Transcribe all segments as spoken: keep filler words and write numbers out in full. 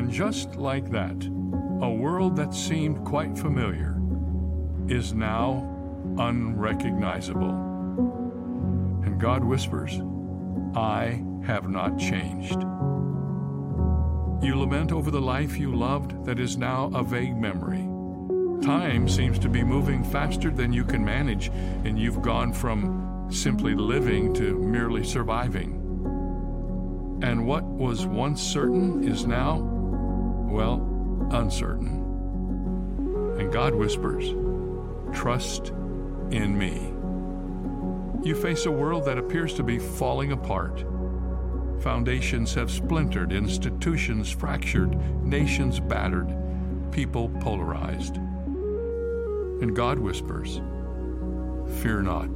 And just like that, a world that seemed quite familiar is now unrecognizable. And God whispers, I have not changed. You lament over the life you loved that is now a vague memory. Time seems to be moving faster than you can manage, and you've gone from simply living to merely surviving. And what was once certain is now, well, uncertain. And God whispers, trust in me. You face a world that appears to be falling apart. Foundations have splintered, institutions fractured, nations battered, people polarized. And God whispers, fear not.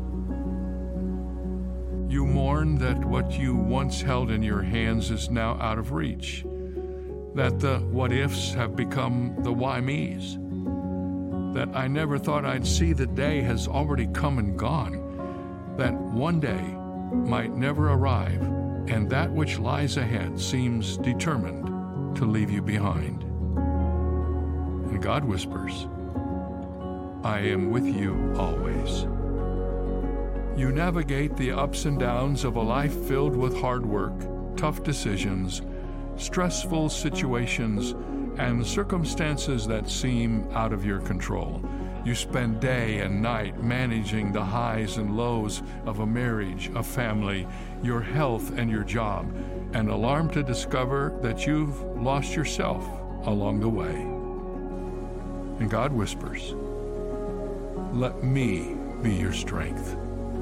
You mourn that what you once held in your hands is now out of reach, that the what-ifs have become the why-me's, that I never thought I'd see the day has already come and gone, that one day might never arrive, and that which lies ahead seems determined to leave you behind. And God whispers, I am with you always. You navigate the ups and downs of a life filled with hard work, tough decisions, stressful situations, and circumstances that seem out of your control. You spend day and night managing the highs and lows of a marriage, a family, your health and your job, and alarmed to discover that you've lost yourself along the way. And God whispers, let me be your strength.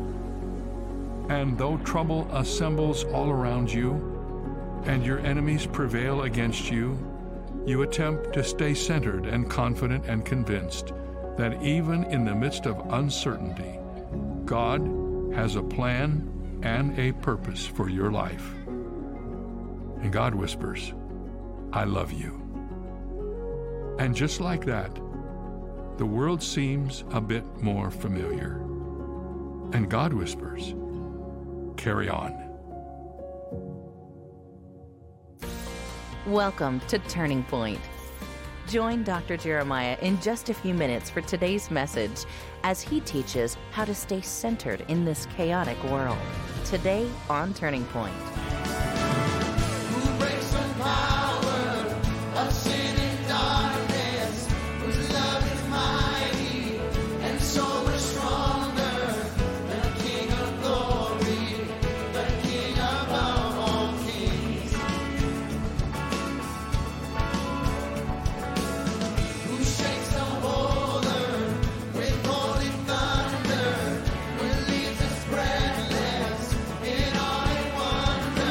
And though trouble assembles all around you, and your enemies prevail against you, you attempt to stay centered and confident and convinced that even in the midst of uncertainty, God has a plan and a purpose for your life. And God whispers, I love you. And just like that, the world seems a bit more familiar. And God whispers, carry on. Welcome to Turning Point. Join Doctor Jeremiah in just a few minutes for today's message as he teaches how to stay centered in this chaotic world. Today on Turning Point. Who breaks the power of sin and darkness, whose love is mighty and so much stronger than the King of glory, the King above all kings. Who shakes the whole earth with holy thunder, who leaves us breathless in awe and wonder.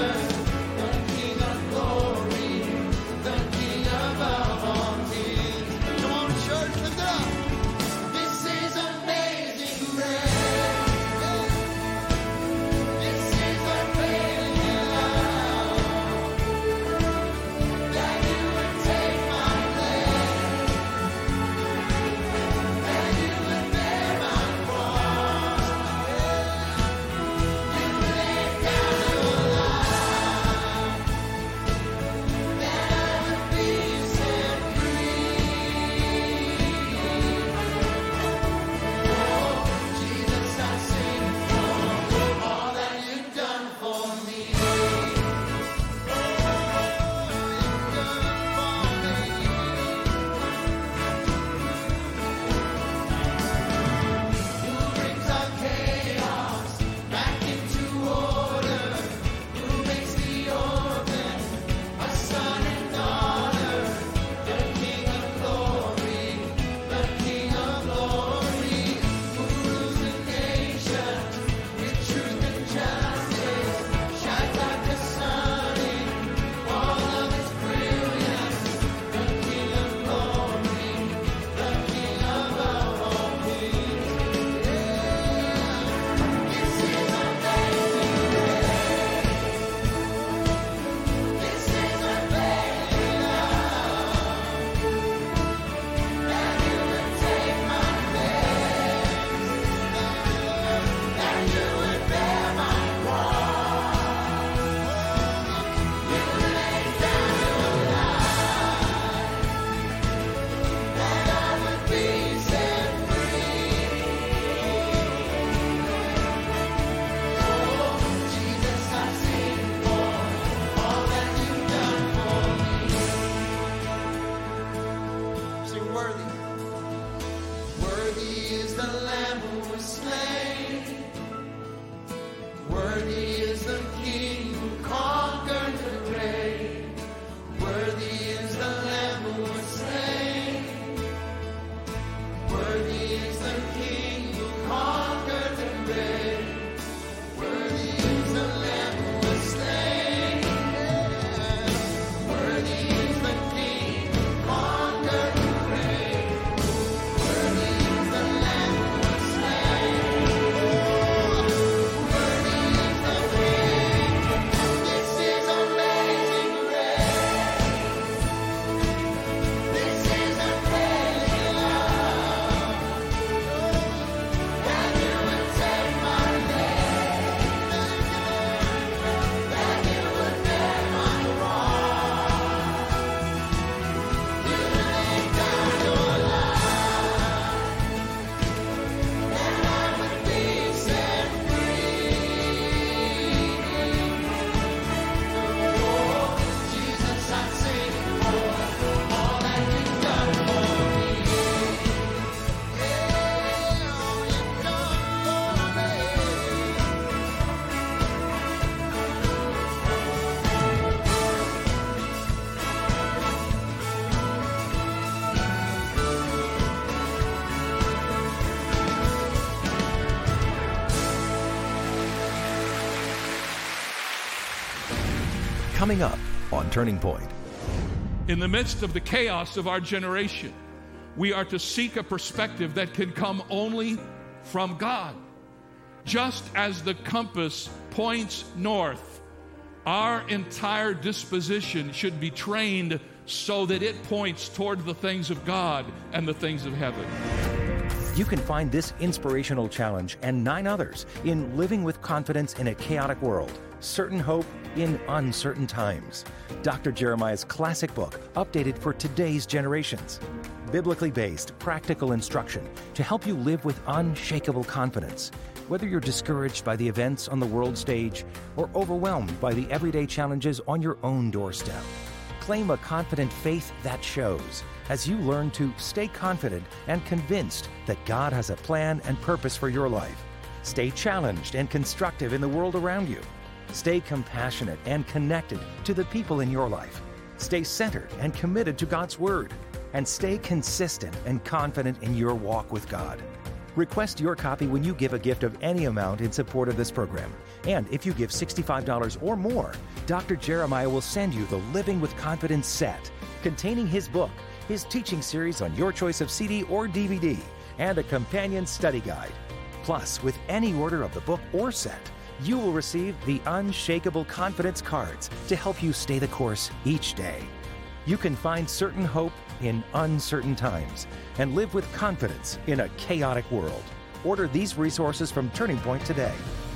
Coming up on Turning Point. In the midst of the chaos of our generation, we are to seek a perspective that can come only from God. Just as the compass points north, our entire disposition should be trained so that it points toward the things of God and the things of heaven. You can find this inspirational challenge and nine others in Living with Confidence in a Chaotic World, Certain Hope in Uncertain Times. Doctor Jeremiah's classic book, updated for today's generations. Biblically based, practical instruction to help you live with unshakable confidence. Whether you're discouraged by the events on the world stage or overwhelmed by the everyday challenges on your own doorstep. Claim a confident faith that shows as you learn to stay confident and convinced that God has a plan and purpose for your life. Stay challenged and constructive in the world around you. Stay compassionate and connected to the people in your life. Stay centered and committed to God's Word. And stay consistent and confident in your walk with God. Request your copy when you give a gift of any amount in support of this program. And if you give sixty-five dollars or more, Doctor Jeremiah will send you the Living with Confidence set, containing his book, his teaching series on your choice of C D or D V D, and a companion study guide. Plus, with any order of the book or set, you will receive the Unshakable Confidence cards to help you stay the course each day. You can find certain hope in uncertain times and live with confidence in a chaotic world. Order these resources from Turning Point today.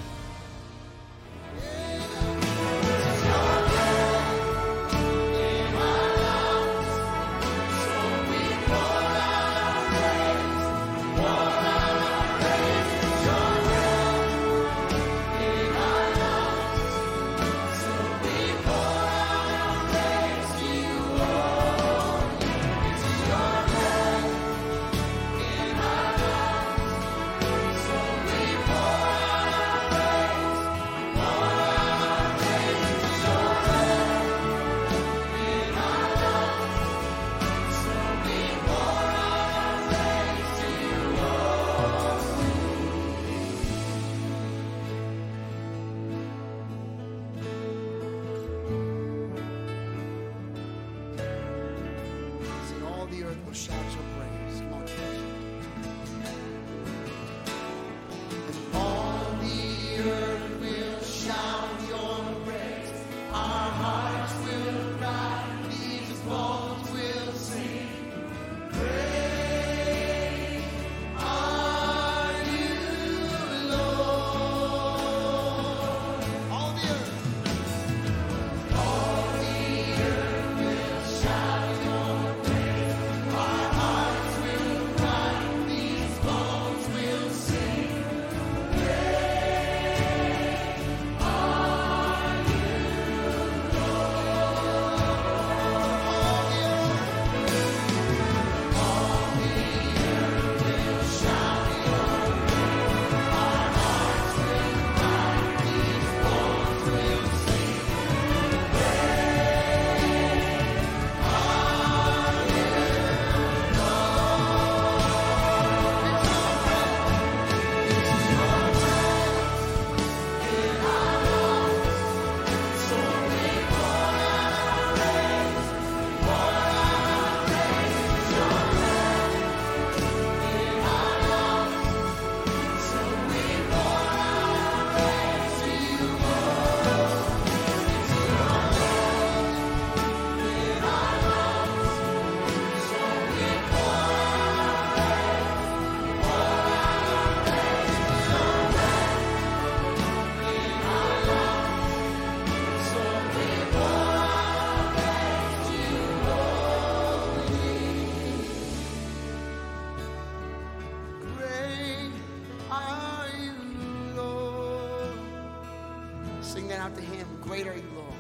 out to him. Great are you, Lord.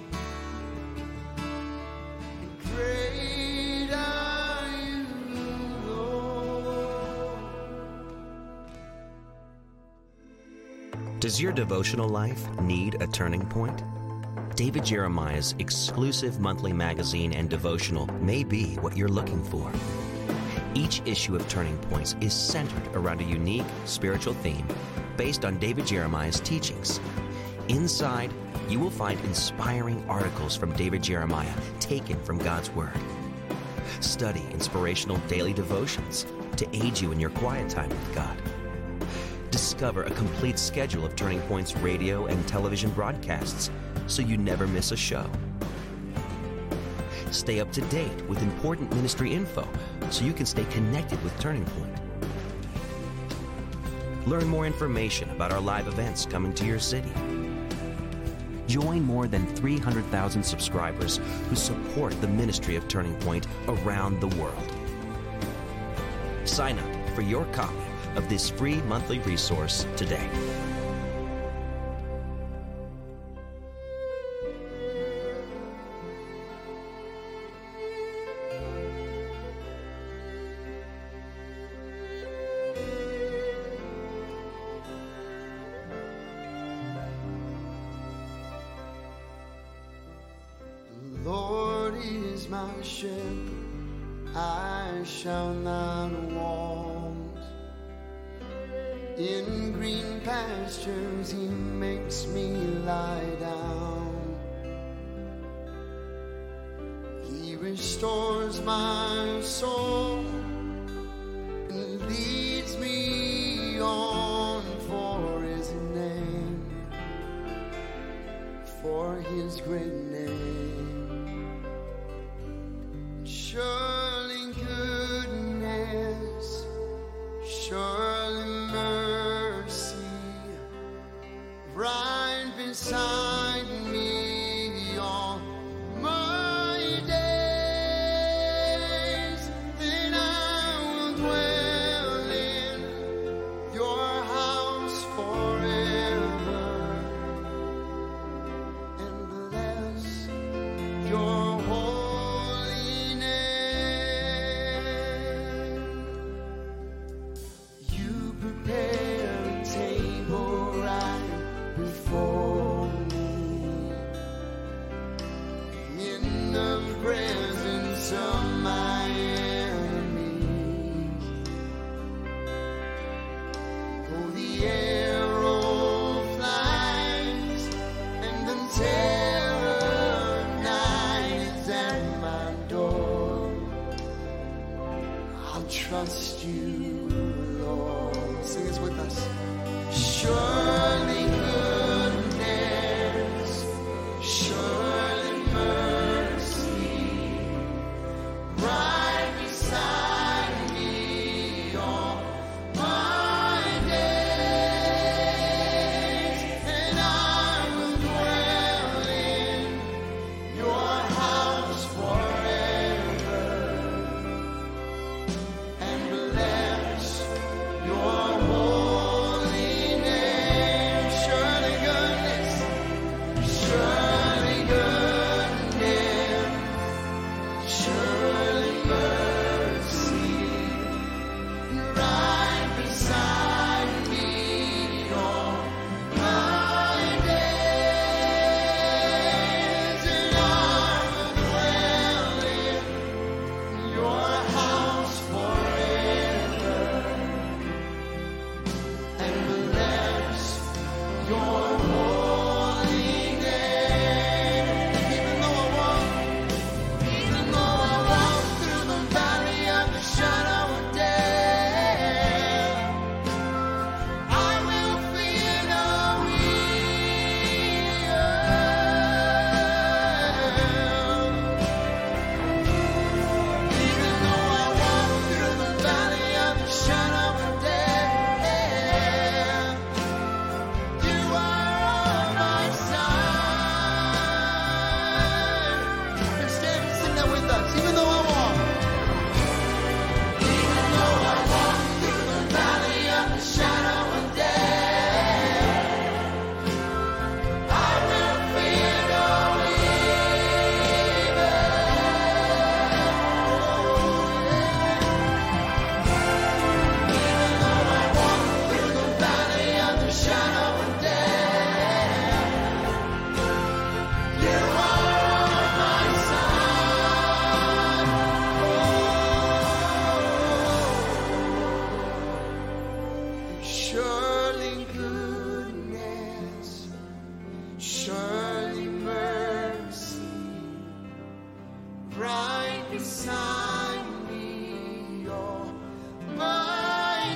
And great are you, Lord. Does your devotional life need a turning point? David Jeremiah's exclusive monthly magazine and devotional may be what you're looking for. Each issue of Turning Points is centered around a unique spiritual theme based on David Jeremiah's teachings. Inside, you will find inspiring articles from David Jeremiah taken from God's Word. Study inspirational daily devotions to aid you in your quiet time with God. Discover a complete schedule of Turning Point's radio and television broadcasts so you never miss a show. Stay up to date with important ministry info so you can stay connected with Turning Point. Learn more information about our live events coming to your city. Join more than three hundred thousand subscribers who support the ministry of Turning Point around the world. Sign up for your copy of this free monthly resource today. Lord is my shepherd, I shall not want. In green pastures he makes me lie down. He restores my soul and leads me on for his name, for his great name. Surely goodness, surely mercy, right beside me all my days. Then I will dwell in your house forever and bless your holy name. You prepare a table right before me in the presence of my enemies. Oh, the arrow flies and the terror of night is at my door. I'll trust you, Lord. Sing this with us. Surely goodness, surely mercy, right beside me all my days. And I will dwell in your house forever and bless beside me all my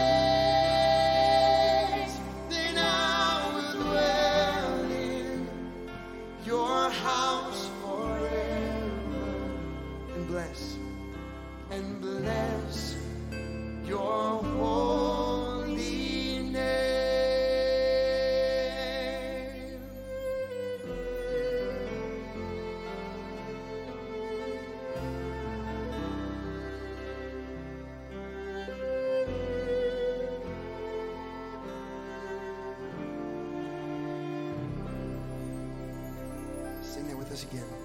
days. Then I will dwell in your house forever and bless, and bless your holy name. Sing that with us again.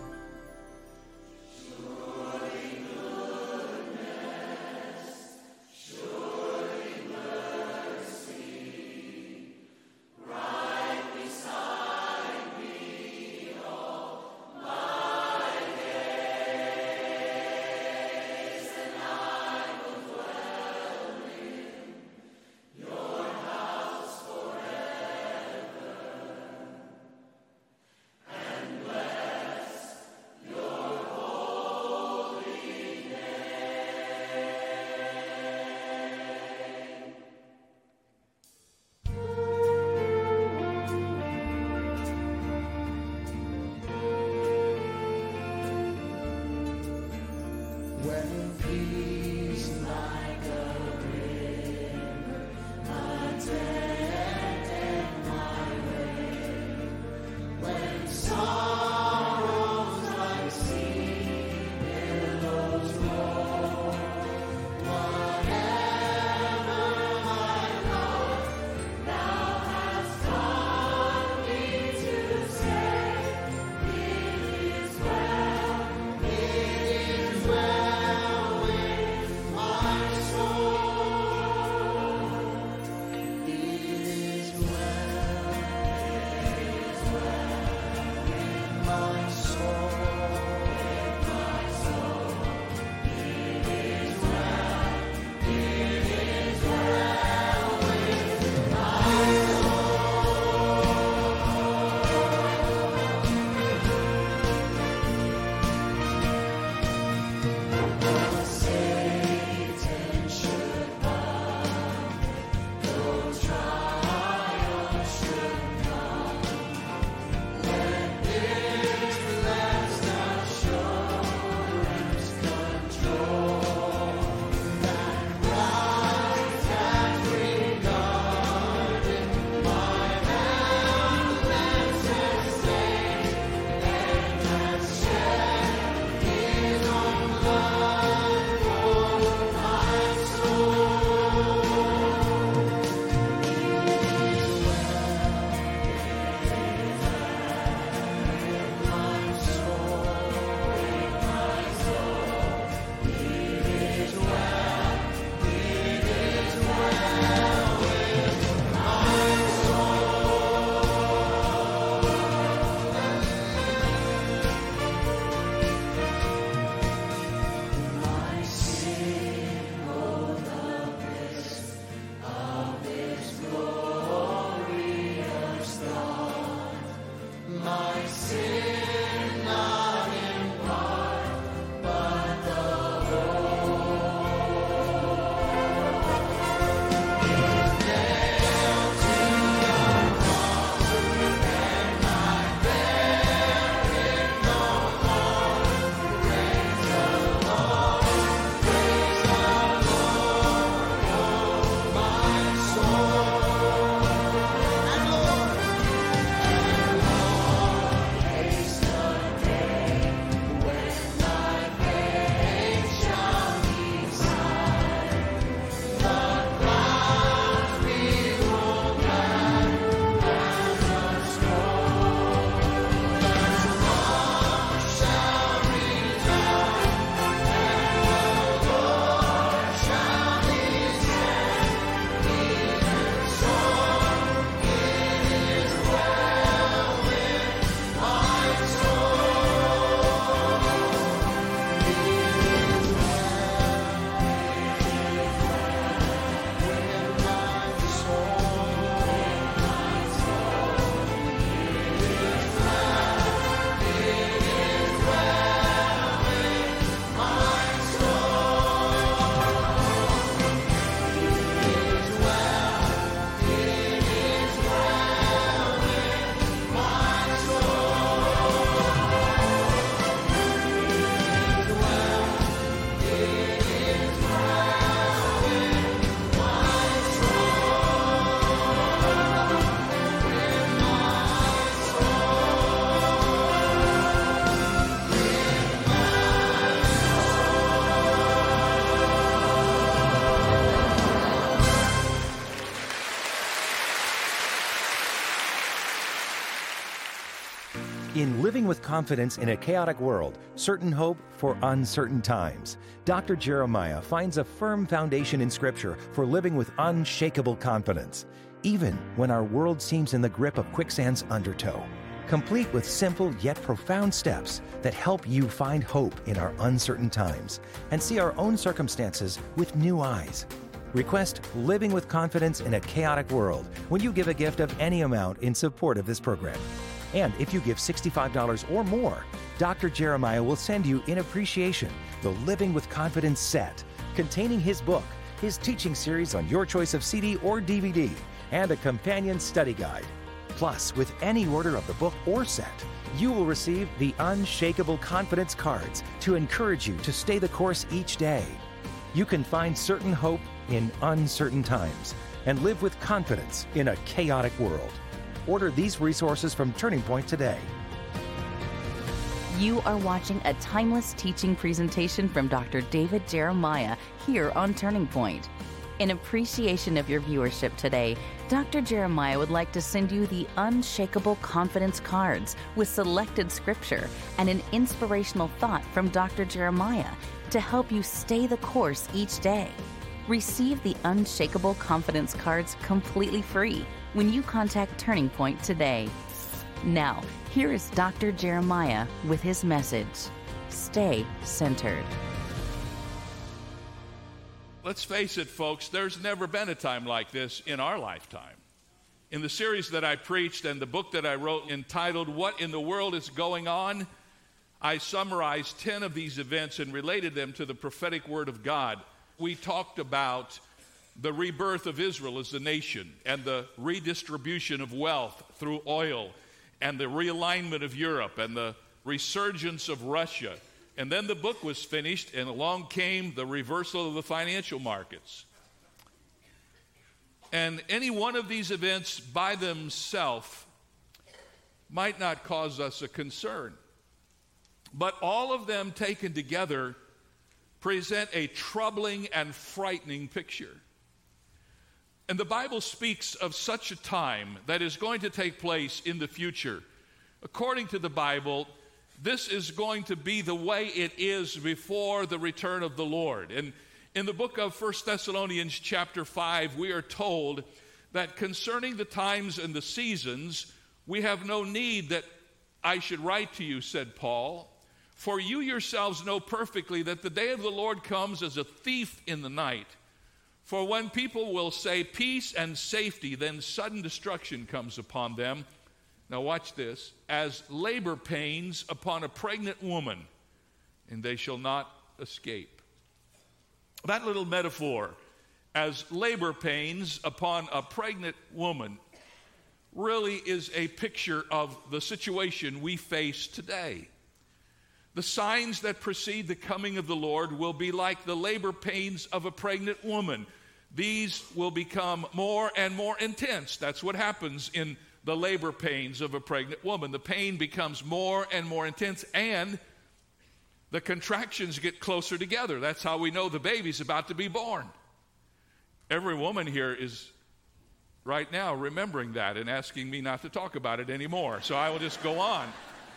In Living with Confidence in a Chaotic World, Certain Hope for Uncertain Times, Doctor Jeremiah finds a firm foundation in Scripture for living with unshakable confidence, even when our world seems in the grip of quicksand's undertow, complete with simple yet profound steps that help you find hope in our uncertain times and see our own circumstances with new eyes. Request Living with Confidence in a Chaotic World when you give a gift of any amount in support of this program. And if you give sixty-five dollars or more, Doctor Jeremiah will send you in appreciation the Living with Confidence set, containing his book, his teaching series on your choice of C D or D V D, and a companion study guide. Plus, with any order of the book or set, you will receive the Unshakable Confidence cards to encourage you to stay the course each day. You can find certain hope in uncertain times and live with confidence in a chaotic world. Order these resources from Turning Point today. You are watching a timeless teaching presentation from Doctor David Jeremiah here on Turning Point. In appreciation of your viewership today, Doctor Jeremiah would like to send you the Unshakable Confidence cards with selected scripture and an inspirational thought from Doctor Jeremiah to help you stay the course each day. Receive the Unshakable Confidence cards completely free when you contact Turning Point today. Now, here is Doctor Jeremiah with his message, Stay Centered. Let's face it, folks, there's never been a time like this in our lifetime. In the series that I preached and the book that I wrote entitled, What in the World is Going On?, I summarized ten of these events and related them to the prophetic word of God. We talked about the rebirth of Israel as a nation and the redistribution of wealth through oil and the realignment of Europe and the resurgence of Russia. And then the book was finished and along came the reversal of the financial markets. And any one of these events by themselves might not cause us a concern. But all of them taken together present a troubling and frightening picture. And the Bible speaks of such a time that is going to take place in the future. According to the Bible, this is going to be the way it is before the return of the Lord. And in the book of First Thessalonians chapter five, we are told that concerning the times and the seasons, we have no need that I should write to you, said Paul. For you yourselves know perfectly that the day of the Lord comes as a thief in the night. For when people will say peace and safety, then sudden destruction comes upon them. Now watch this. As labor pains upon a pregnant woman, and they shall not escape. That little metaphor, as labor pains upon a pregnant woman, really is a picture of the situation we face today. The signs that precede the coming of the Lord will be like the labor pains of a pregnant woman. These will become more and more intense. That's what happens in the labor pains of a pregnant woman. The pain becomes more and more intense, and the contractions get closer together. That's how we know the baby's about to be born. Every woman here is right now remembering that and asking me not to talk about it anymore. So I will just go on.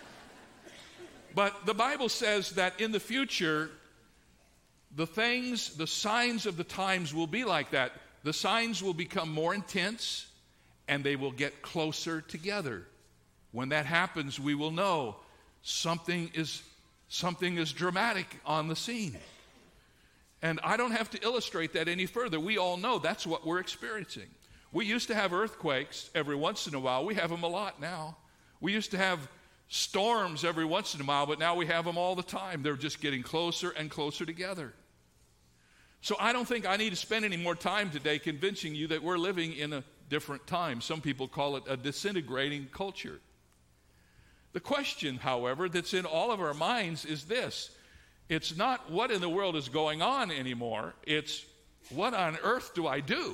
But the Bible says that in the future, the things, the signs of the times will be like that. The signs will become more intense and they will get closer together. When that happens, we will know something is, something is dramatic on the scene. And I don't have to illustrate that any further. We all know that's what we're experiencing. We used to have earthquakes every once in a while. We have them a lot now. We used to have storms every once in a while, but now we have them all the time. They're just getting closer and closer together. So I don't think I need to spend any more time today convincing you that we're living in a different time. Some people call it a disintegrating culture. The question, however, that's in all of our minds is this. It's not what in the world is going on anymore. It's what on earth do I do?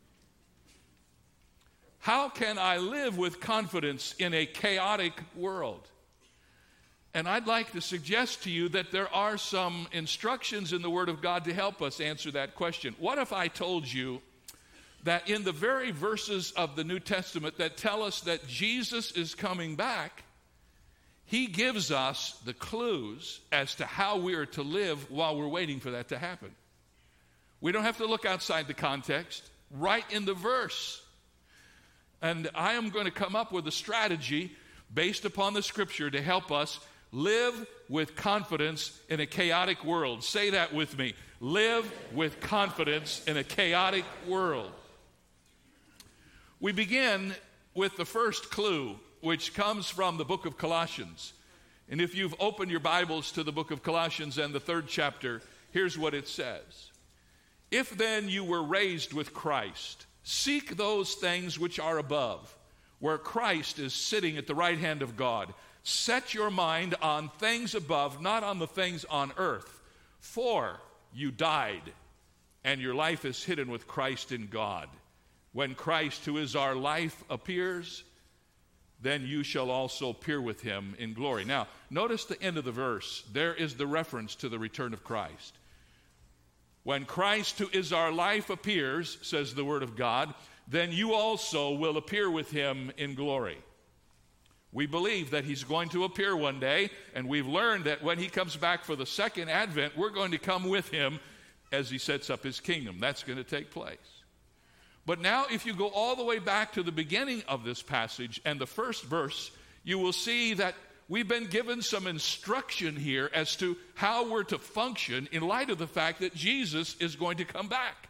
How can I live with confidence in a chaotic world? And I'd like to suggest to you that there are some instructions in the Word of God to help us answer that question. What if I told you that in the very verses of the New Testament that tell us that Jesus is coming back, he gives us the clues as to how we are to live while we're waiting for that to happen. We don't have to look outside the context, right in the verse. And I am going to come up with a strategy based upon the scripture to help us live with confidence in a chaotic world. Say that with me. Live with confidence in a chaotic world. We begin with the first clue, which comes from the book of Colossians. And if you've opened your Bibles to the book of Colossians and the third chapter, here's what it says. If then you were raised with Christ, seek those things which are above, where Christ is sitting at the right hand of God. Set your mind on things above, not on the things on earth. For you died, and your life is hidden with Christ in God. When Christ, who is our life, appears, then you shall also appear with him in glory. Now, notice the end of the verse. There is the reference to the return of Christ. When Christ, who is our life, appears, says the word of God, then you also will appear with him in glory. We believe that he's going to appear one day, and we've learned that when he comes back for the second advent, we're going to come with him as he sets up his kingdom. That's going to take place. But now if you go all the way back to the beginning of this passage and the first verse, you will see that we've been given some instruction here as to how we're to function in light of the fact that Jesus is going to come back.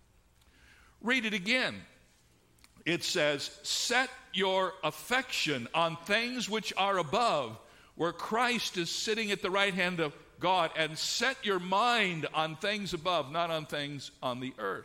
Read it again. It says, set your affection on things which are above, where Christ is sitting at the right hand of God, and set your mind on things above, not on things on the earth.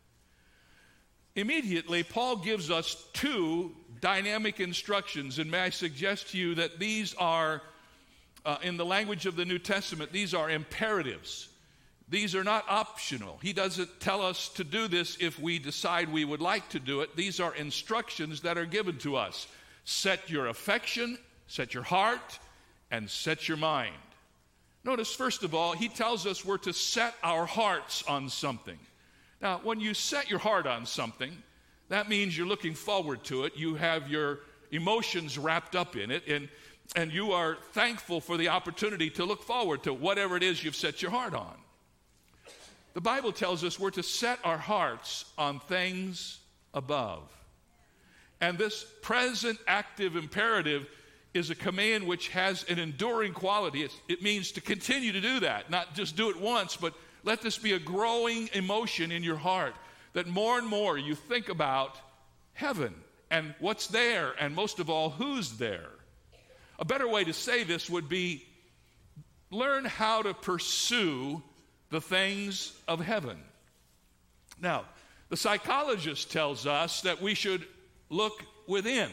Immediately, Paul gives us two dynamic instructions, and may I suggest to you that these are, uh, in the language of the New Testament, these are imperatives. These are not optional. He doesn't tell us to do this if we decide we would like to do it. These are instructions that are given to us. Set your affection, set your heart, and set your mind. Notice, first of all, he tells us we're to set our hearts on something. Now, when you set your heart on something, that means you're looking forward to it. You have your emotions wrapped up in it, and, and you are thankful for the opportunity to look forward to whatever it is you've set your heart on. The Bible tells us we're to set our hearts on things above. And this present active imperative is a command which has an enduring quality. It's, it means to continue to do that, not just do it once, but let this be a growing emotion in your heart, that more and more you think about heaven and what's there, and most of all, who's there. A better way to say this would be, learn how to pursue the things of heaven. Now, the psychologist tells us that we should look within.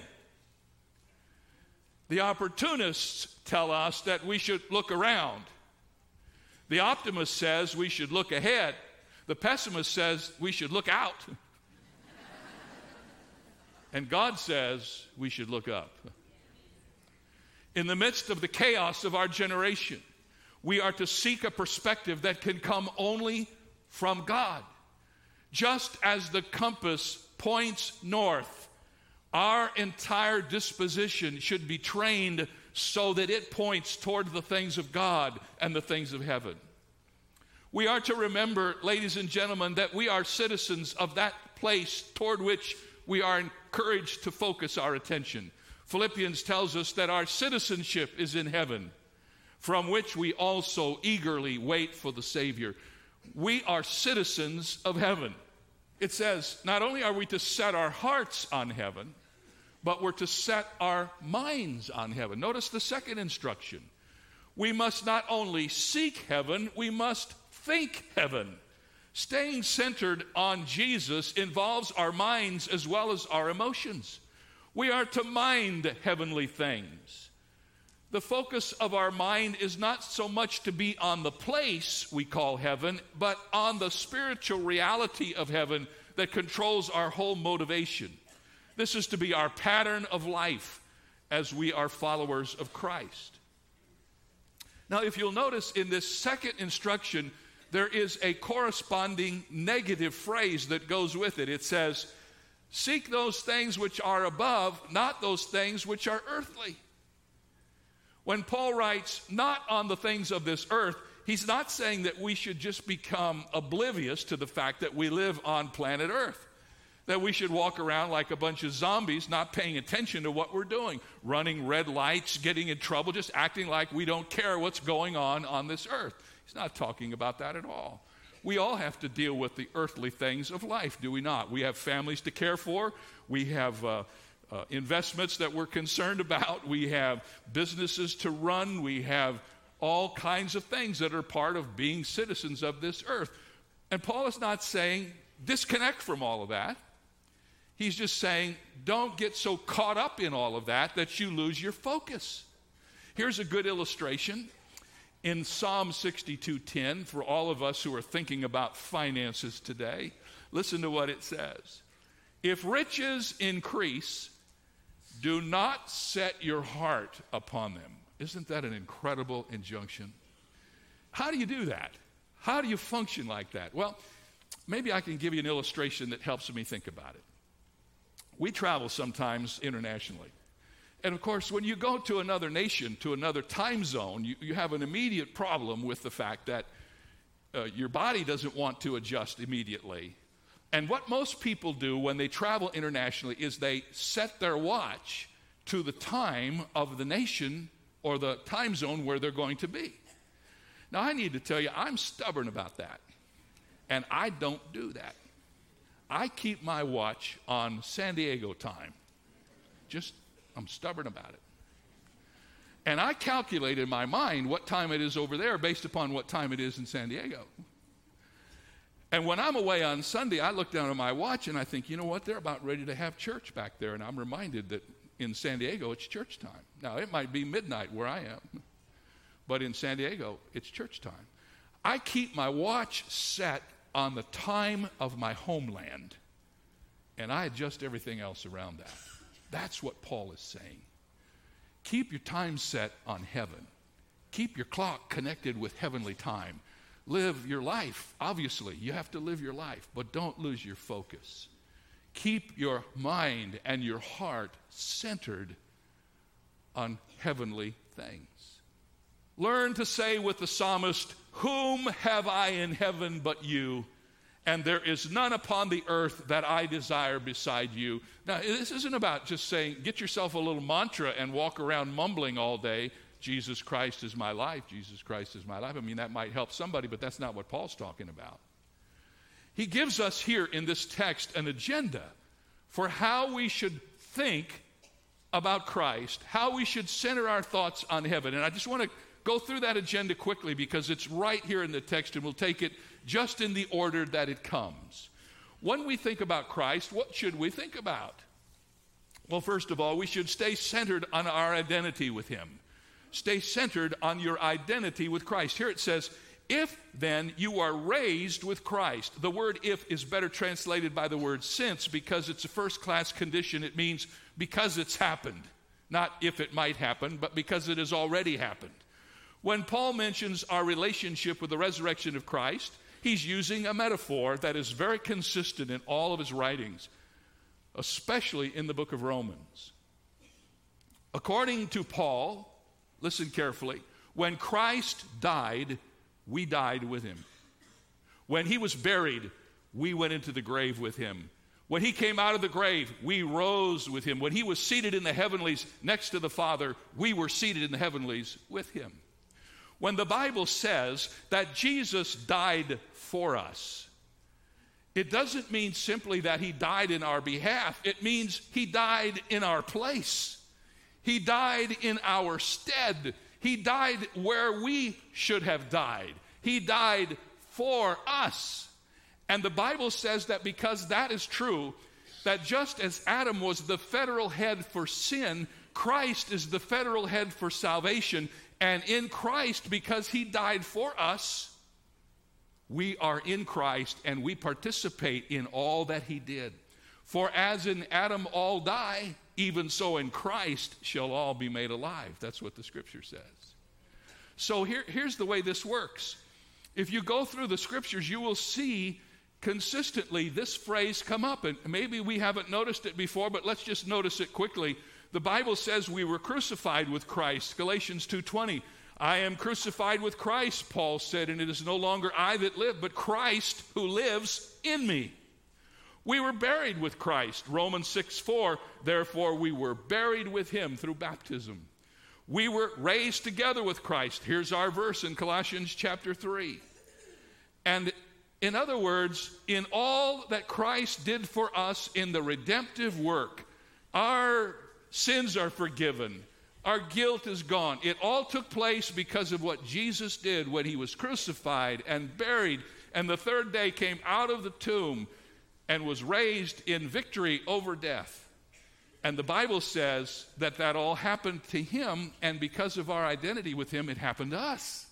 The opportunists tell us that we should look around. The optimist says we should look ahead. The pessimist says we should look out. And God says we should look up. In the midst of the chaos of our generation, we are to seek a perspective that can come only from God. Just as the compass points north, our entire disposition should be trained so that it points toward the things of God and the things of heaven. We are to remember, ladies and gentlemen, that we are citizens of that place toward which we are encouraged to focus our attention. Philippians tells us that our citizenship is in heaven, from which we also eagerly wait for the Savior. We are citizens of heaven. It says, not only are we to set our hearts on heaven, but we're to set our minds on heaven. Notice the second instruction. We must not only seek heaven, we must think heaven. Staying centered on Jesus involves our minds as well as our emotions. We are to mind heavenly things. The focus of our mind is not so much to be on the place we call heaven, but on the spiritual reality of heaven that controls our whole motivation. This is to be our pattern of life as we are followers of Christ. Now, if you'll notice in this second instruction, there is a corresponding negative phrase that goes with it. It says, seek those things which are above, not those things which are earthly. When Paul writes, not on the things of this earth, he's not saying that we should just become oblivious to the fact that we live on planet Earth, that we should walk around like a bunch of zombies, not paying attention to what we're doing, running red lights, getting in trouble, just acting like we don't care what's going on on this earth. He's not talking about that at all. We all have to deal with the earthly things of life, do we not? We have families to care for. We have uh, uh, investments that we're concerned about. We have businesses to run. We have all kinds of things that are part of being citizens of this earth. And Paul is not saying disconnect from all of that. He's just saying don't get so caught up in all of that that you lose your focus. Here's a good illustration. In Psalm sixty-two ten, for all of us who are thinking about finances today, listen to what it says. If riches increase, do not set your heart upon them. Isn't that an incredible injunction? How do you do that? How do you function like that? Well, maybe I can give you an illustration that helps me think about it. We travel sometimes internationally. And of course, when you go to another nation, to another time zone, you, you have an immediate problem with the fact that uh, your body doesn't want to adjust immediately. And what most people do when they travel internationally is they set their watch to the time of the nation or the time zone where they're going to be. Now, I need to tell you, I'm stubborn about that. And I don't do that. I keep my watch on San Diego time. Just I'm stubborn about it. And I calculate in my mind what time it is over there based upon what time it is in San Diego. And when I'm away on Sunday, I look down at my watch and I think, you know what, they're about ready to have church back there. And I'm reminded that in San Diego, it's church time. Now, it might be midnight where I am, but in San Diego, it's church time. I keep my watch set on the time of my homeland, and I adjust everything else around that. That's what Paul is saying. Keep your time set on heaven. Keep your clock connected with heavenly time. Live your life. Obviously, you have to live your life, but don't lose your focus. Keep your mind and your heart centered on heavenly things. Learn to say with the psalmist, "Whom have I in heaven but you? And there is none upon the earth that I desire beside you." Now, this isn't about just saying, get yourself a little mantra and walk around mumbling all day, Jesus Christ is my life, Jesus Christ is my life. I mean, that might help somebody, but that's not what Paul's talking about. He gives us here in this text an agenda for how we should think about Christ, how we should center our thoughts on heaven. And I just want to go through that agenda quickly because it's right here in the text, and we'll take it just in the order that it comes. When we think about Christ, what should we think about? Well, first of all, we should stay centered on our identity with him. Stay centered on your identity with Christ. Here it says, if then you are raised with Christ. The word if is better translated by the word since because it's a first-class condition. It means because it's happened. Not if it might happen, but because it has already happened. When Paul mentions our relationship with the resurrection of Christ, he's using a metaphor that is very consistent in all of his writings, especially in the book of Romans. According to Paul, listen carefully, when Christ died, we died with him. When he was buried, we went into the grave with him. When he came out of the grave, we rose with him. When he was seated in the heavenlies next to the Father, we were seated in the heavenlies with him. When the Bible says that Jesus died for us, it doesn't mean simply that he died in our behalf. It means he died in our place. He died in our stead. He died where we should have died. He died for us. And the Bible says that because that is true, that just as Adam was the federal head for sin, Christ is the federal head for salvation. And in Christ, because he died for us, we are in Christ and we participate in all that he did. For as in Adam all die, even so in Christ shall all be made alive. That's what the scripture says. So here, here's the way this works. If you go through the scriptures, you will see consistently this phrase come up. And maybe we haven't noticed it before, but let's just notice it quickly. The Bible says we were crucified with Christ. Galatians two twenty. I am crucified with Christ, Paul said, and it is no longer I that live, but Christ who lives in me. We were buried with Christ. Romans six four. Therefore we were buried with him through baptism. We were raised together with Christ. Here's our verse in Colossians chapter three. And in other words, in all that Christ did for us in the redemptive work, our sins are forgiven. Our guilt is gone. It all took place because of what Jesus did when he was crucified and buried, and the third day came out of the tomb and was raised in victory over death. And the Bible says that that all happened to him, and because of our identity with him, it happened to us.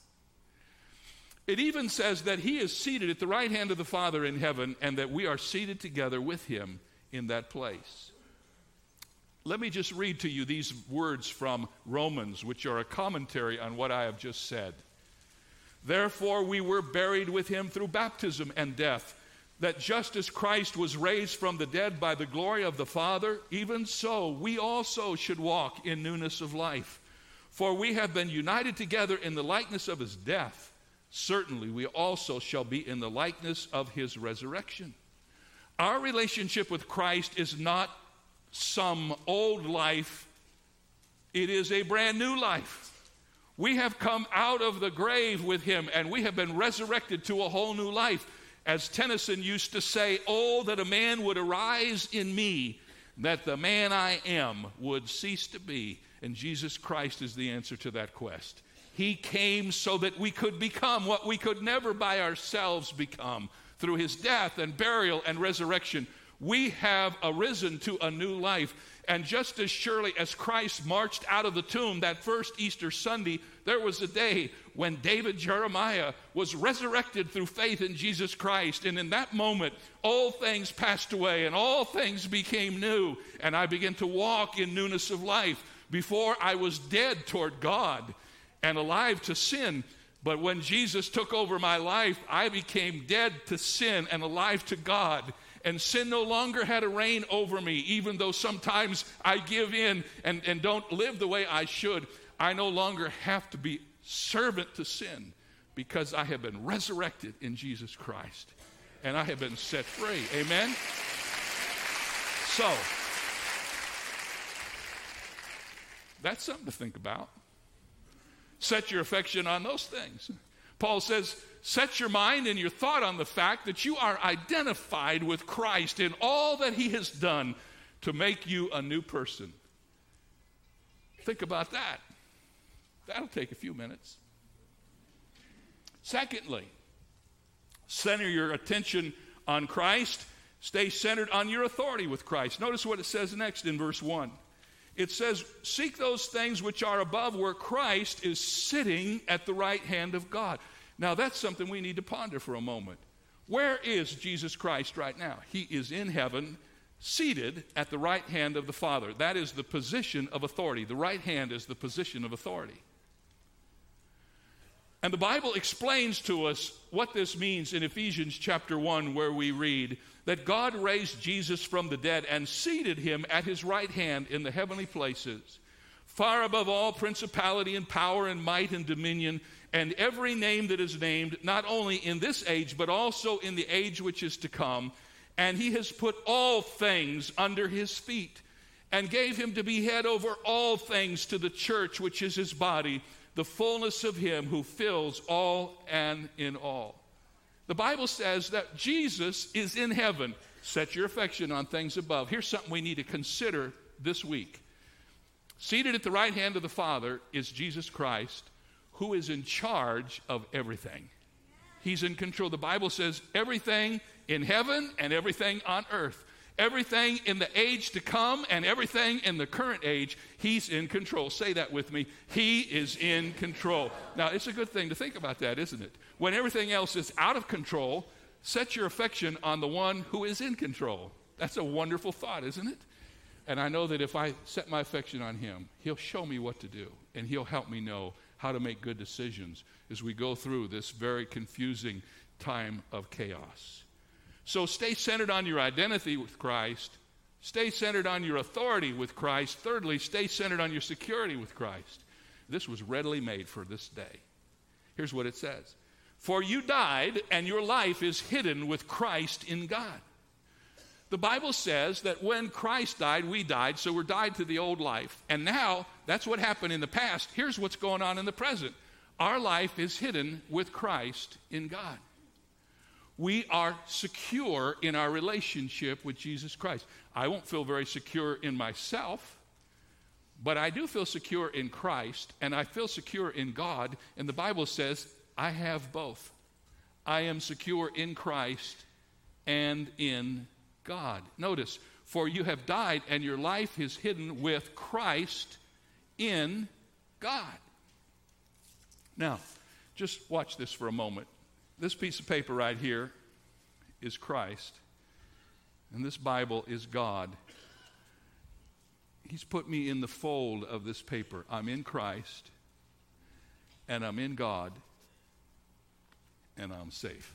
It even says that he is seated at the right hand of the Father in heaven, and that we are seated together with him in that place. Let me just read to you these words from Romans, which are a commentary on what I have just said. Therefore we were buried with him through baptism and death, that just as Christ was raised from the dead by the glory of the Father, even so we also should walk in newness of life. For we have been united together in the likeness of his death. Certainly we also shall be in the likeness of his resurrection. Our relationship with Christ is not some old life. It is a brand new life. We have come out of the grave with him, and we have been resurrected to a whole new life. As Tennyson used to say, oh, that a man would arise in me, that the man I am would cease to be. And Jesus Christ is the answer to that quest. He came so that we could become what we could never by ourselves become. Through his death and burial and resurrection, we have arisen to a new life. And just as surely as Christ marched out of the tomb that first Easter Sunday, there was a day when David Jeremiah was resurrected through faith in Jesus Christ. And in that moment, all things passed away and all things became new. And I began to walk in newness of life. Before I was dead toward God and alive to sin. But when Jesus took over my life, I became dead to sin and alive to God. And sin no longer had a reign over me, even though sometimes I give in and, and don't live the way I should. I no longer have to be servant to sin because I have been resurrected in Jesus Christ. And I have been set free. Amen? So, that's something to think about. Set your affection on those things. Paul says, set your mind and your thought on the fact that you are identified with Christ in all that he has done to make you a new person. Think about that. That'll take a few minutes. Secondly, center your attention on Christ. Stay centered on your authority with Christ. Notice what it says next in verse one. It says, seek those things which are above, where Christ is sitting at the right hand of God. Now, that's something we need to ponder for a moment. Where is Jesus Christ right now? He is in heaven, seated at the right hand of the Father. That is the position of authority. The right hand is the position of authority. And the Bible explains to us what this means in Ephesians chapter one, where we read that God raised Jesus from the dead and seated him at his right hand in the heavenly places, far above all principality and power and might and dominion, and every name that is named, not only in this age, but also in the age which is to come. And he has put all things under his feet, and gave him to be head over all things to the church, which is his body, the fullness of him who fills all and in all. The Bible says that Jesus is in heaven. Set your affection on things above. Here's something we need to consider this week. Seated at the right hand of the Father is Jesus Christ, who is in charge of everything. He's in control. The Bible says everything in heaven and everything on earth, everything in the age to come and everything in the current age, he's in control. Say that with me. He is in control. Now, it's a good thing to think about that, isn't it? When everything else is out of control, set your affection on the one who is in control. That's a wonderful thought, isn't it? And I know that if I set my affection on him, he'll show me what to do, and he'll help me know how to make good decisions as we go through this very confusing time of chaos. So stay centered on your identity with Christ, Stay centered on your authority with Christ. Thirdly, stay centered on your security with Christ. This was readily made for this day. Here's what it says. For you died, and your life is hidden with Christ in God. The Bible says that when Christ died, we died, so we're died to the old life. And now, that's what happened in the past. Here's what's going on in the present. Our life is hidden with Christ in God. We are secure in our relationship with Jesus Christ. I won't feel very secure in myself, but I do feel secure in Christ, and I feel secure in God. And the Bible says, I have both. I am secure in Christ and in God. Notice, for you have died, and your life is hidden with Christ in God. Now, just watch this for a moment. This piece of paper right here is Christ, and this Bible is God. He's put me in the fold of this paper. I'm in Christ, and I'm in God, and I'm safe.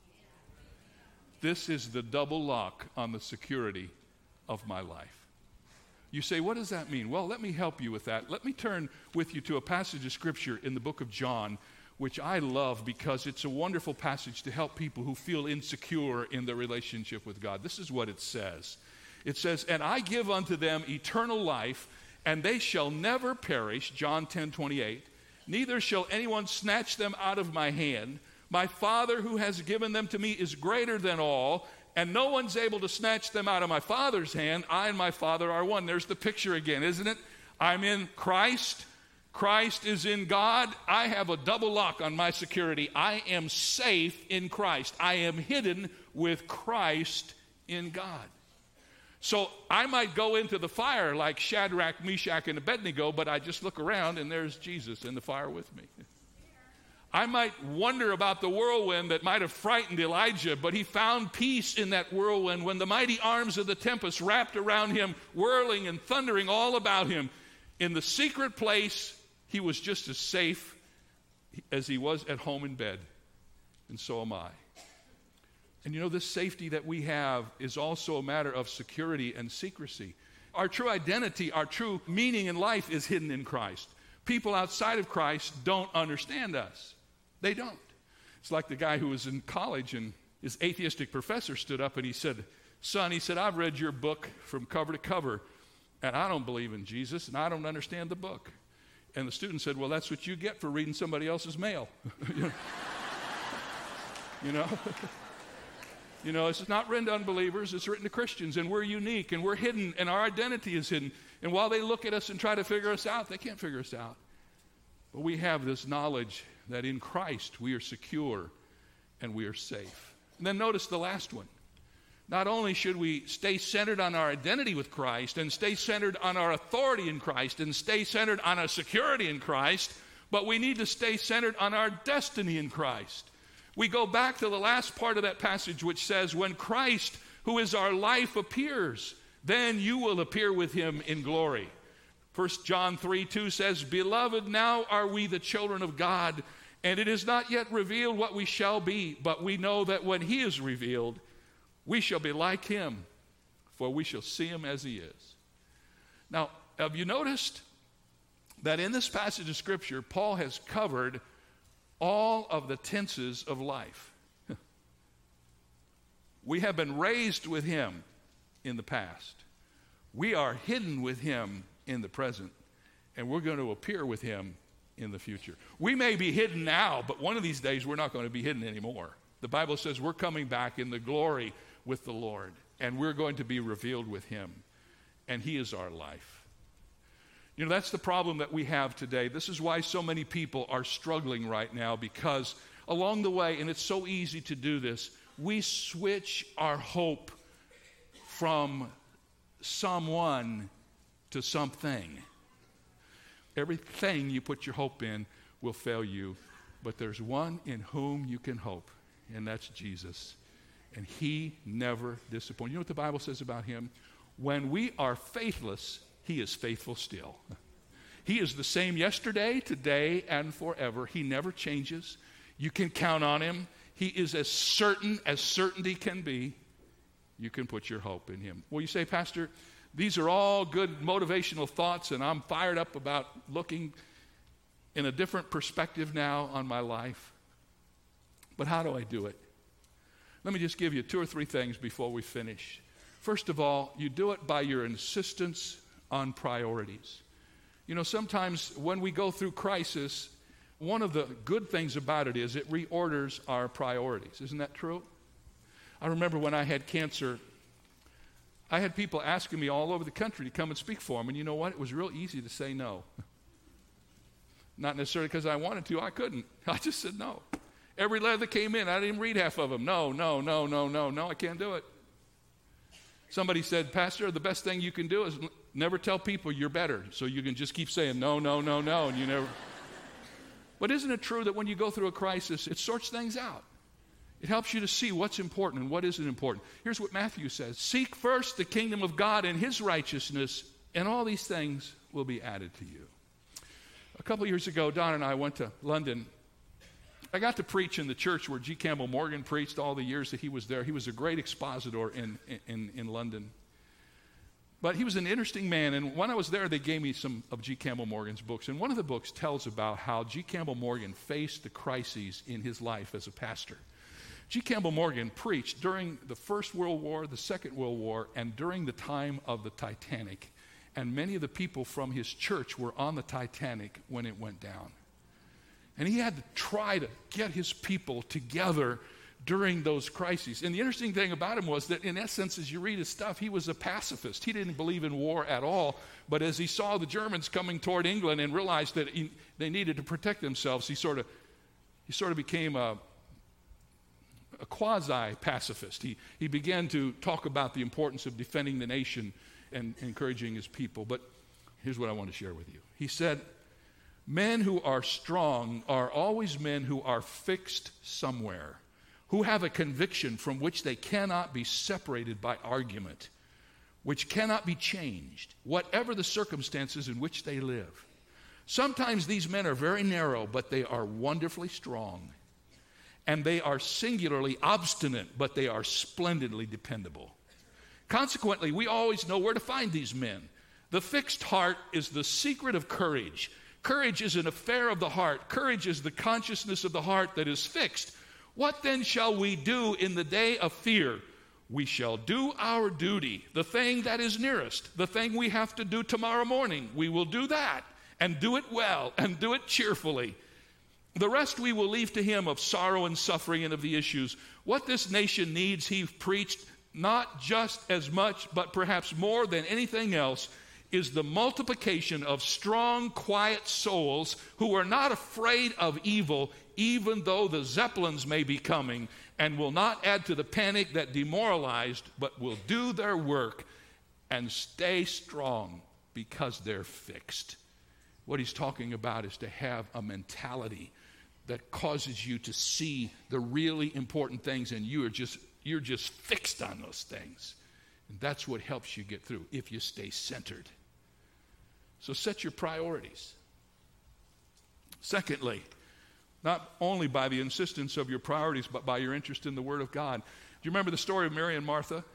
This is the double lock on the security of my life. You say, what does that mean? Well, let me help you with that. Let me turn with you to a passage of Scripture in the book of John, which I love because it's a wonderful passage to help people who feel insecure in their relationship with God. This is what it says. It says, and I give unto them eternal life, and they shall never perish, John ten twenty-eight, neither shall anyone snatch them out of my hand. My Father who has given them to me is greater than all, and no one's able to snatch them out of my Father's hand. I and my Father are one. There's the picture again, isn't it? I'm in Christ. Christ is in God. I have a double lock on my security. I am safe in Christ. I am hidden with Christ in God. So I might go into the fire like Shadrach, Meshach, and Abednego, but I just look around and there's Jesus in the fire with me. I might wonder about the whirlwind that might have frightened Elijah, but he found peace in that whirlwind when the mighty arms of the tempest wrapped around him, whirling and thundering all about him. In the secret place, he was just as safe as he was at home in bed, and so am I. And you know, this safety that we have is also a matter of security and secrecy. Our true identity, our true meaning in life is hidden in Christ. People outside of Christ don't understand us. They don't. It's like the guy who was in college and his atheistic professor stood up and he said, son, he said, I've read your book from cover to cover, and I don't believe in Jesus, and I don't understand the book. And the student said, well, that's what you get for reading somebody else's mail. you know? you know? You know, it's not written to unbelievers, it's written to Christians, and we're unique, and we're hidden, and our identity is hidden. And while they look at us and try to figure us out, they can't figure us out. But we have this knowledge that in Christ we are secure and we are safe. And then notice the last one. Not only should we stay centered on our identity with Christ and stay centered on our authority in Christ and stay centered on our security in Christ, but we need to stay centered on our destiny in Christ. We go back to the last part of that passage which says, when Christ, who is our life, appears, then you will appear with him in glory. First John three two says, beloved, now are we the children of God, and it is not yet revealed what we shall be, but we know that when he is revealed, we shall be like him, for we shall see him as he is. Now, have you noticed that in this passage of Scripture, Paul has covered all of the tenses of life? We have been raised with him in the past. We are hidden with him in the present, and we're going to appear with him in the future. We may be hidden now, but one of these days we're not going to be hidden anymore. The Bible says we're coming back in the glory with the Lord, and we're going to be revealed with him, and he is our life. You know, that's the problem that we have today. This is why so many people are struggling right now, because along the way, and it's so easy to do this, we switch our hope from someone to something. Everything you put your hope in will fail you, but there's one in whom you can hope, and that's Jesus. And he never disappoints. You know what the Bible says about him? When we are faithless, he is faithful still. He is the same yesterday, today, and forever. He never changes. You can count on him. He is as certain as certainty can be. You can put your hope in him. Well, you say, Pastor, these are all good motivational thoughts, and I'm fired up about looking in a different perspective now on my life. But how do I do it? Let me just give you two or three things before we finish. First of all, you do it by your insistence on priorities. You know, sometimes when we go through crisis, one of the good things about it is it reorders our priorities. Isn't that true? I remember when I had cancer, I had people asking me all over the country to come and speak for them. And you know what? It was real easy to say no. Not necessarily because I wanted to. I couldn't. I just said no. Every letter that came in, I didn't even read half of them. No, no, no, no, no, no, I can't do it. Somebody said, Pastor, the best thing you can do is never tell people you're better. So you can just keep saying no, no, no, no, and you never. But isn't it true that when you go through a crisis, it sorts things out? It helps you to see what's important and what isn't important. Here's what Matthew says. Seek first the kingdom of God and his righteousness, and all these things will be added to you. A couple years ago, Don and I went to London. I got to preach in the church where G. Campbell Morgan preached all the years that he was there. He was a great expositor in, in, in London. But he was an interesting man, and when I was there, they gave me some of G. Campbell Morgan's books. And one of the books tells about how G. Campbell Morgan faced the crises in his life as a pastor. G. Campbell Morgan preached during the First World War, the Second World War, and during the time of the Titanic. And many of the people from his church were on the Titanic when it went down. And he had to try to get his people together during those crises. And the interesting thing about him was that, in essence, as you read his stuff, he was a pacifist. He didn't believe in war at all. But as he saw the Germans coming toward England and realized that he, they needed to protect themselves, he sort of, he sort of became a, a quasi-pacifist. He, he began to talk about the importance of defending the nation and encouraging his people. But here's what I want to share with you. He said, men who are strong are always men who are fixed somewhere, who have a conviction from which they cannot be separated by argument, which cannot be changed, whatever the circumstances in which they live. Sometimes these men are very narrow, but they are wonderfully strong. And they are singularly obstinate, but they are splendidly dependable. Consequently, we always know where to find these men. The fixed heart is the secret of courage. Courage is an affair of the heart. Courage is the consciousness of the heart that is fixed. What then shall we do in the day of fear? We shall do our duty, the thing that is nearest, the thing we have to do tomorrow morning. We will do that and do it well and do it cheerfully. The rest we will leave to him of sorrow and suffering and of the issues. What this nation needs, he preached, not just as much, but perhaps more than anything else, is the multiplication of strong, quiet souls who are not afraid of evil, even though the Zeppelins may be coming, and will not add to the panic that demoralized, but will do their work and stay strong because they're fixed. What he's talking about is to have a mentality that causes you to see the really important things, and you are just you're just fixed on those things. And that's what helps you get through if you stay centered. So set your priorities. Secondly, not only by the insistence of your priorities, but by your interest in the Word of God. Do you remember the story of Mary and Martha?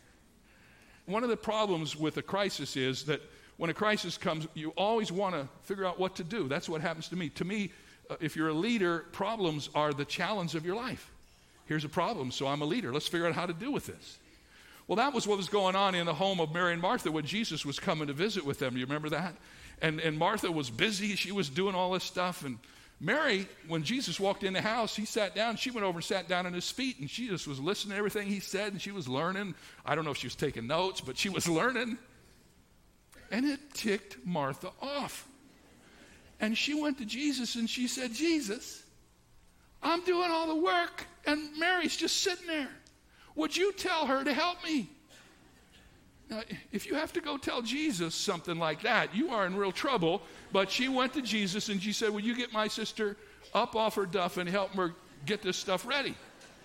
One of the problems with a crisis is that when a crisis comes, you always want to figure out what to do. That's what happens to me. To me, uh, if you're a leader, problems are the challenge of your life. Here's a problem, so I'm a leader. Let's figure out how to deal with this. Well, that was what was going on in the home of Mary and Martha when Jesus was coming to visit with them. Do you remember that? And, and Martha was busy. She was doing all this stuff. And Mary, when Jesus walked in the house, he sat down. She went over and sat down at his feet, and she just was listening to everything he said, and she was learning. I don't know if she was taking notes, but she was learning. And it ticked Martha off. And she went to Jesus, and she said, Jesus, I'm doing all the work, and Mary's just sitting there. Would you tell her to help me? Now, if you have to go tell Jesus something like that, you are in real trouble. But she went to Jesus and she said, will you get my sister up off her duff and help her get this stuff ready?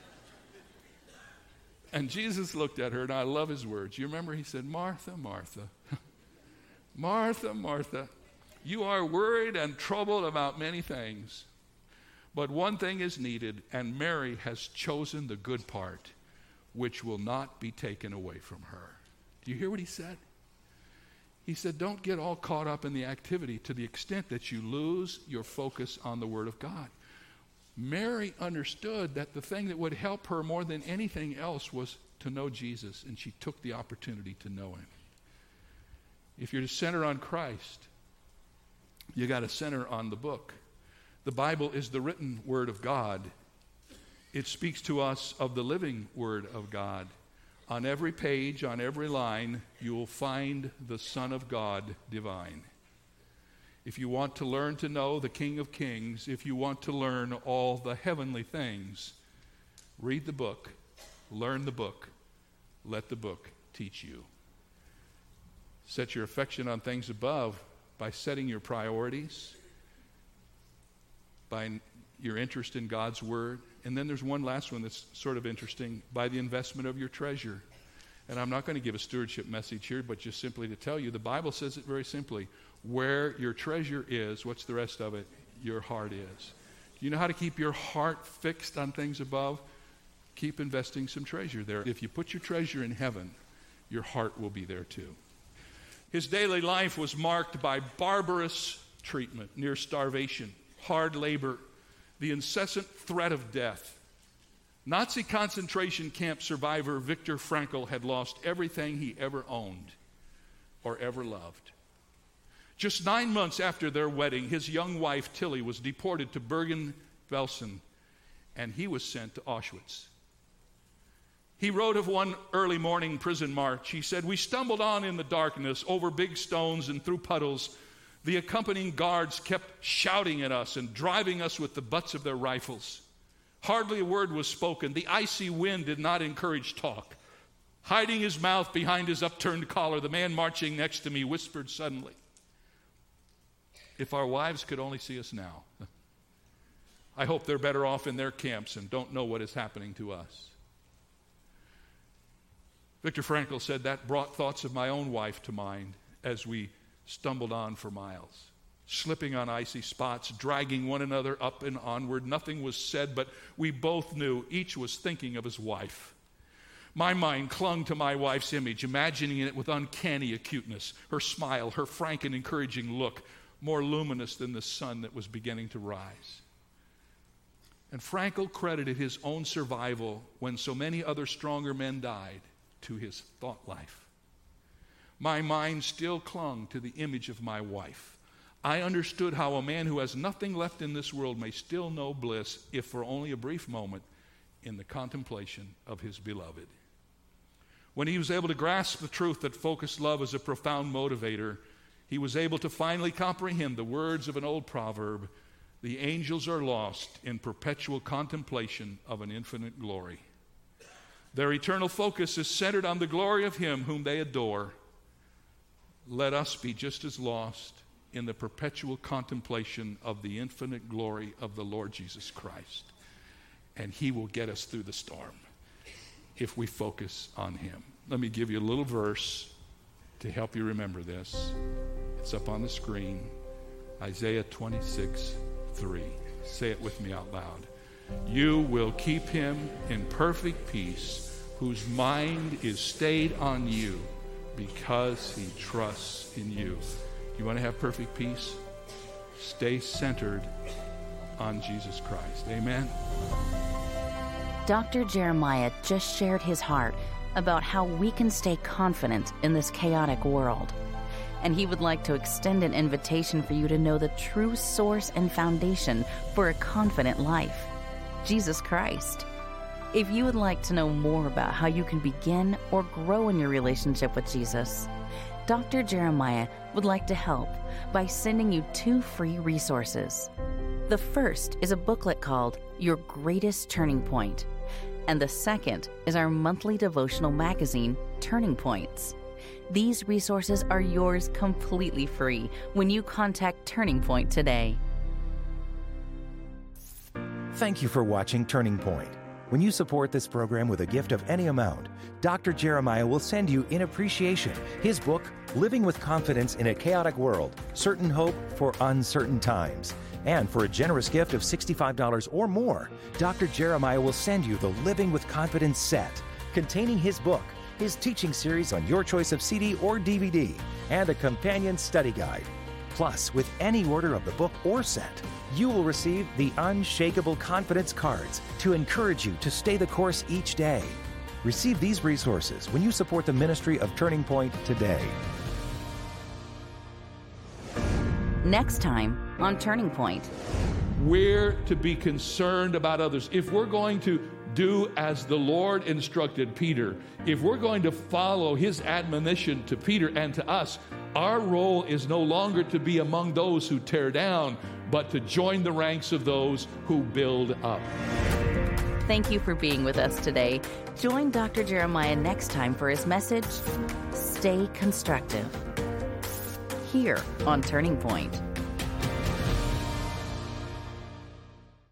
And Jesus looked at her, and I love his words. You remember he said, Martha, Martha, Martha, Martha, you are worried and troubled about many things. But one thing is needed, and Mary has chosen the good part, which will not be taken away from her. Do you hear what he said? He said, don't get all caught up in the activity to the extent that you lose your focus on the Word of God. Mary understood that the thing that would help her more than anything else was to know Jesus, and she took the opportunity to know him. If you're to center on Christ, you got to center on the book. The Bible is the written Word of God. It speaks to us of the living Word of God. On every page, on every line, you will find the Son of God divine. If you want to learn to know the King of Kings, if you want to learn all the heavenly things, read the book, learn the book, let the book teach you. Set your affection on things above by setting your priorities, by your interest in God's Word. And then there's one last one that's sort of interesting, by the investment of your treasure. And I'm not going to give a stewardship message here, but just simply to tell you, the Bible says it very simply. Where your treasure is, what's the rest of it? Your heart is. Do you know how to keep your heart fixed on things above? Keep investing some treasure there. If you put your treasure in heaven, your heart will be there too. His daily life was marked by barbarous treatment, near starvation, hard labor, the incessant threat of death. Nazi concentration camp survivor Viktor Frankl had lost everything he ever owned or ever loved. Just nine months after their wedding, his young wife Tilly was deported to Bergen-Belsen, and he was sent to Auschwitz. He wrote of one early morning prison march. He said, "We stumbled on in the darkness over big stones and through puddles. The accompanying guards kept shouting at us and driving us with the butts of their rifles. Hardly a word was spoken. The icy wind did not encourage talk. Hiding his mouth behind his upturned collar, the man marching next to me whispered suddenly, 'If our wives could only see us now. I hope they're better off in their camps and don't know what is happening to us.'" Viktor Frankl said, "That brought thoughts of my own wife to mind as we stumbled on for miles, slipping on icy spots, dragging one another up and onward. Nothing was said, but we both knew each was thinking of his wife. My mind clung to my wife's image, imagining it with uncanny acuteness, her smile, her frank and encouraging look, more luminous than the sun that was beginning to rise." And Frankl credited his own survival when so many other stronger men died to his thought life. "My mind still clung to the image of my wife. I understood how a man who has nothing left in this world may still know bliss, if for only a brief moment, in the contemplation of his beloved." When he was able to grasp the truth that focused love is a profound motivator, he was able to finally comprehend the words of an old proverb, "The angels are lost in perpetual contemplation of an infinite glory." Their eternal focus is centered on the glory of Him whom they adore. Let us be just as lost in the perpetual contemplation of the infinite glory of the Lord Jesus Christ. And He will get us through the storm if we focus on Him. Let me give you a little verse to help you remember this. It's up on the screen. Isaiah twenty-six, three. Say it with me out loud. "You will keep him in perfect peace, whose mind is stayed on you, because he trusts in you." You want to have perfect peace? Stay centered on Jesus Christ. Amen. Doctor Jeremiah just shared his heart about how we can stay confident in this chaotic world. And he would like to extend an invitation for you to know the true source and foundation for a confident life, Jesus Christ. If you would like to know more about how you can begin or grow in your relationship with Jesus, Doctor Jeremiah would like to help by sending you two free resources. The first is a booklet called Your Greatest Turning Point, and the second is our monthly devotional magazine, Turning Points. These resources are yours completely free when you contact Turning Point today. Thank you for watching Turning Point. When you support this program with a gift of any amount, Doctor Jeremiah will send you in appreciation his book, Living with Confidence in a Chaotic World, Certain Hope for Uncertain Times. And for a generous gift of sixty-five dollars or more, Doctor Jeremiah will send you the Living with Confidence set, containing his book, his teaching series on your choice of C D or D V D, and a companion study guide. Plus, with any order of the book or set, you will receive the Unshakable Confidence cards to encourage you to stay the course each day. Receive these resources when you support the ministry of Turning Point today. Next time on Turning Point. We're to be concerned about others. If we're going to do as the Lord instructed Peter, if we're going to follow his admonition to Peter and to us, our role is no longer to be among those who tear down, but to join the ranks of those who build up. Thank you for being with us today. Join Doctor Jeremiah next time for his message, Stay Constructive, here on Turning Point.